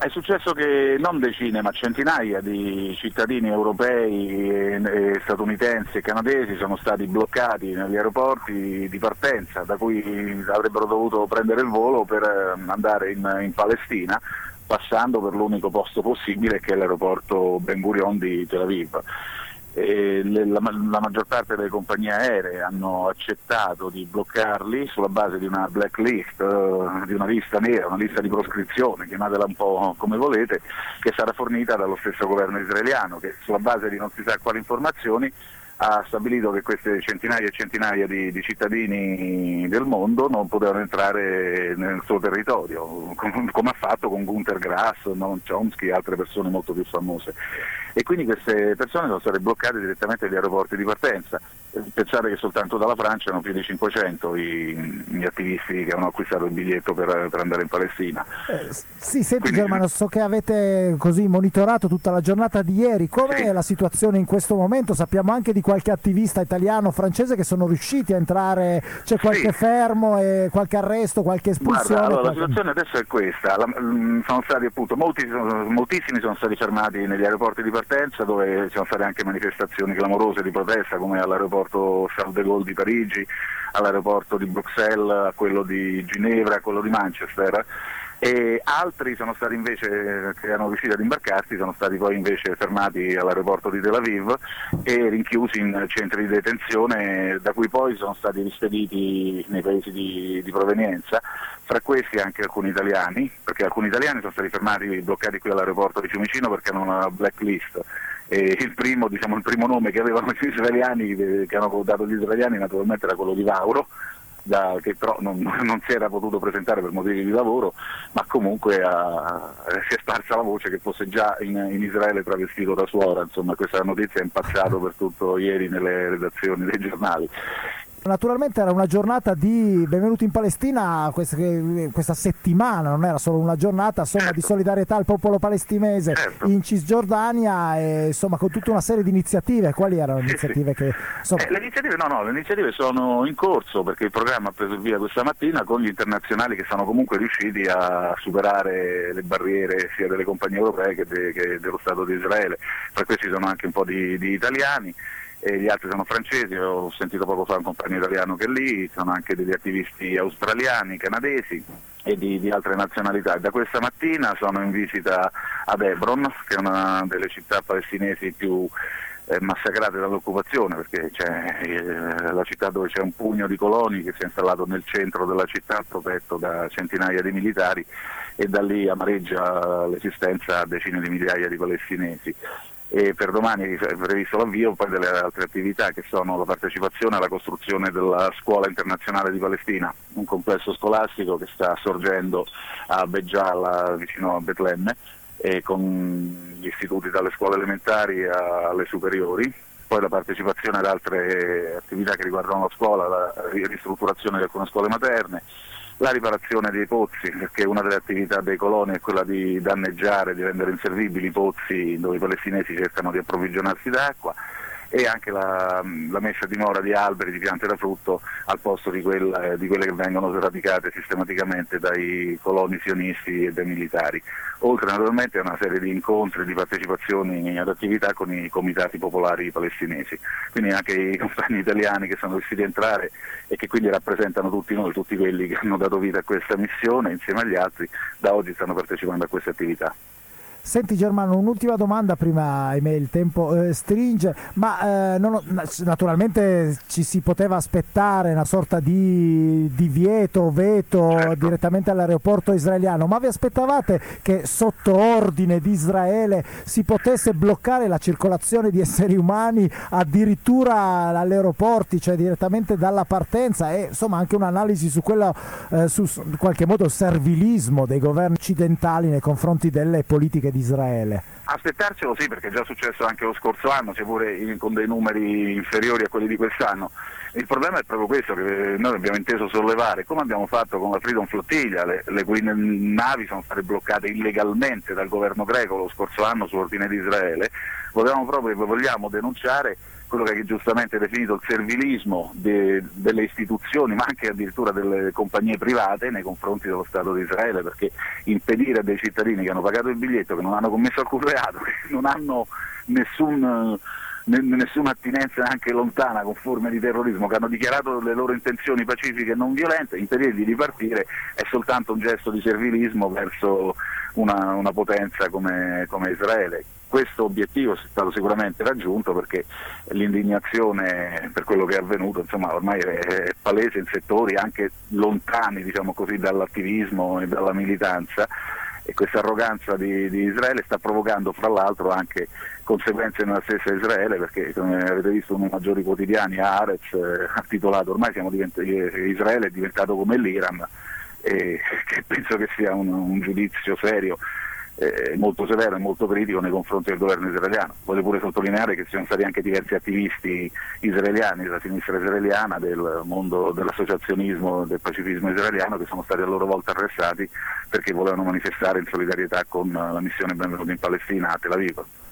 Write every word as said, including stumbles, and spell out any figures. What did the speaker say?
è successo che non decine ma centinaia di cittadini europei, e, e statunitensi e canadesi sono stati bloccati negli aeroporti di partenza, da cui avrebbero dovuto prendere il volo per andare in, in Palestina, passando per l'unico posto possibile che è l'aeroporto Ben Gurion di Tel Aviv. E le, la, la maggior parte delle compagnie aeree hanno accettato di bloccarli sulla base di una blacklist, uh, di una lista nera, una lista di proscrizione, chiamatela un po' come volete, che sarà fornita dallo stesso governo israeliano, che sulla base di non si sa quali informazioni ha stabilito che queste centinaia e centinaia di, di cittadini del mondo non potevano entrare nel suo territorio, com- come ha fatto con Günter Grass, Noam Chomsky e altre persone molto più famose. E quindi queste persone sono state bloccate direttamente agli aeroporti di partenza. Pensate che soltanto dalla Francia erano più di cinquecento i, gli attivisti che hanno acquistato il biglietto per, per andare in Palestina. Eh, sì, senti Quindi, Germano, so che avete così monitorato tutta la giornata di ieri. Com'è sì. la situazione in questo momento? Sappiamo anche di qualche attivista italiano, francese che sono riusciti a entrare, c'è qualche sì. fermo e qualche arresto, qualche espulsione? Guarda, allora, qualche... la situazione adesso è questa, la, mh, sono stati appunto molti, sono, moltissimi sono stati fermati negli aeroporti di partenza, dove ci sono state anche manifestazioni clamorose di protesta, come all'aeroporto Charles de Gaulle di Parigi, all'aeroporto di Bruxelles, a quello di Ginevra, a quello di Manchester. E altri sono stati invece, che erano riusciti ad imbarcarsi, sono stati poi invece fermati all'aeroporto di Tel Aviv e rinchiusi in centri di detenzione, da cui poi sono stati rispediti nei paesi di, di provenienza, fra questi anche alcuni italiani, perché alcuni italiani sono stati fermati, bloccati qui all'aeroporto di Fiumicino perché hanno una blacklist. E il primo, diciamo, il primo nome che avevano gli israeliani, che hanno dato gli israeliani, naturalmente era quello di Vauro, Da, che però non, non si era potuto presentare per motivi di lavoro, ma comunque ha, si è sparsa la voce che fosse già in, in Israele travestito da suora. Insomma, questa notizia è impacciato per tutto ieri nelle redazioni dei giornali. Naturalmente era una giornata di benvenuti in Palestina, questa, questa settimana, non era solo una giornata, insomma, certo, di solidarietà al popolo palestinese, certo, in Cisgiordania, e insomma con tutta una serie di iniziative. Quali erano le sì, iniziative sì. che insomma... eh, le iniziative no no le iniziative sono in corso, perché il programma ha preso il via questa mattina con gli internazionali che sono comunque riusciti a superare le barriere sia delle compagnie europee che, de, che dello Stato di Israele. Tra questi sono anche un po' di, di italiani, e gli altri sono francesi. Ho sentito poco fa un compagno italiano che è lì, sono anche degli attivisti australiani, canadesi e di, di altre nazionalità. Da questa mattina sono in visita ad Hebron, che è una delle città palestinesi più eh, massacrate dall'occupazione, perché c'è eh, la città dove c'è un pugno di coloni che si è installato nel centro della città, protetto da centinaia di militari, e da lì amareggia l'esistenza a decine di migliaia di palestinesi. E per domani è previsto l'avvio poi delle altre attività, che sono la partecipazione alla costruzione della Scuola Internazionale di Palestina, un complesso scolastico che sta sorgendo a Beggiala, vicino a Betlemme, e con gli istituti dalle scuole elementari alle superiori. Poi la partecipazione ad altre attività che riguardano la scuola, la ristrutturazione di alcune scuole materne, la riparazione dei pozzi, perché una delle attività dei coloni è quella di danneggiare, di rendere inservibili i pozzi dove i palestinesi cercano di approvvigionarsi d'acqua, e anche la, la messa a dimora di alberi, di piante da frutto al posto di, quella, di quelle che vengono sradicate sistematicamente dai coloni sionisti e dai militari. Oltre naturalmente a una serie di incontri, di partecipazioni ad attività con i comitati popolari palestinesi. Quindi anche i compagni italiani che sono riusciti a entrare e che quindi rappresentano tutti noi, tutti quelli che hanno dato vita a questa missione, insieme agli altri, da oggi stanno partecipando a queste attività. Senti Germano, un'ultima domanda, prima ahimè il tempo eh, stringe, ma eh, non, naturalmente ci si poteva aspettare una sorta di divieto, veto, certo, direttamente all'aeroporto israeliano, ma vi aspettavate che sotto ordine di Israele si potesse bloccare la circolazione di esseri umani addirittura agli aeroporti, cioè direttamente dalla partenza, e insomma anche un'analisi su quello, eh, su in qualche modo servilismo dei governi occidentali nei confronti delle politiche di Israele? Aspettarcelo sì, perché è già successo anche lo scorso anno, seppure con dei numeri inferiori a quelli di quest'anno. Il problema è proprio questo che noi abbiamo inteso sollevare, come abbiamo fatto con la Freedom Flottiglia, le, le cui navi sono state bloccate illegalmente dal governo greco lo scorso anno su ordine di Israele. Volevamo proprio, vogliamo denunciare quello che è giustamente definito il servilismo de, delle istituzioni, ma anche addirittura delle compagnie private nei confronti dello Stato di Israele, perché impedire a dei cittadini che hanno pagato il biglietto, che non hanno commesso alcun reato, che non hanno nessun, nessuna attinenza anche lontana con forme di terrorismo, che hanno dichiarato le loro intenzioni pacifiche e non violente, impedirgli di partire è soltanto un gesto di servilismo verso una, una potenza come, come Israele. Questo obiettivo è stato sicuramente raggiunto, perché l'indignazione per quello che è avvenuto, insomma, ormai è palese in settori anche lontani, diciamo così, dall'attivismo e dalla militanza, e questa arroganza di, di Israele sta provocando fra l'altro anche conseguenze nella stessa Israele, perché come avete visto uno dei maggiori quotidiani, Haaretz, eh, ha titolato ormai siamo diventati, Israele è diventato come l'Iran, e che penso che sia un, un giudizio serio, Eh, molto severo e molto critico nei confronti del governo israeliano. Voglio pure sottolineare che ci sono stati anche diversi attivisti israeliani della sinistra israeliana, del mondo dell'associazionismo, del pacifismo israeliano, che sono stati a loro volta arrestati perché volevano manifestare in solidarietà con la missione Benvenuti in Palestina a Tel Aviv.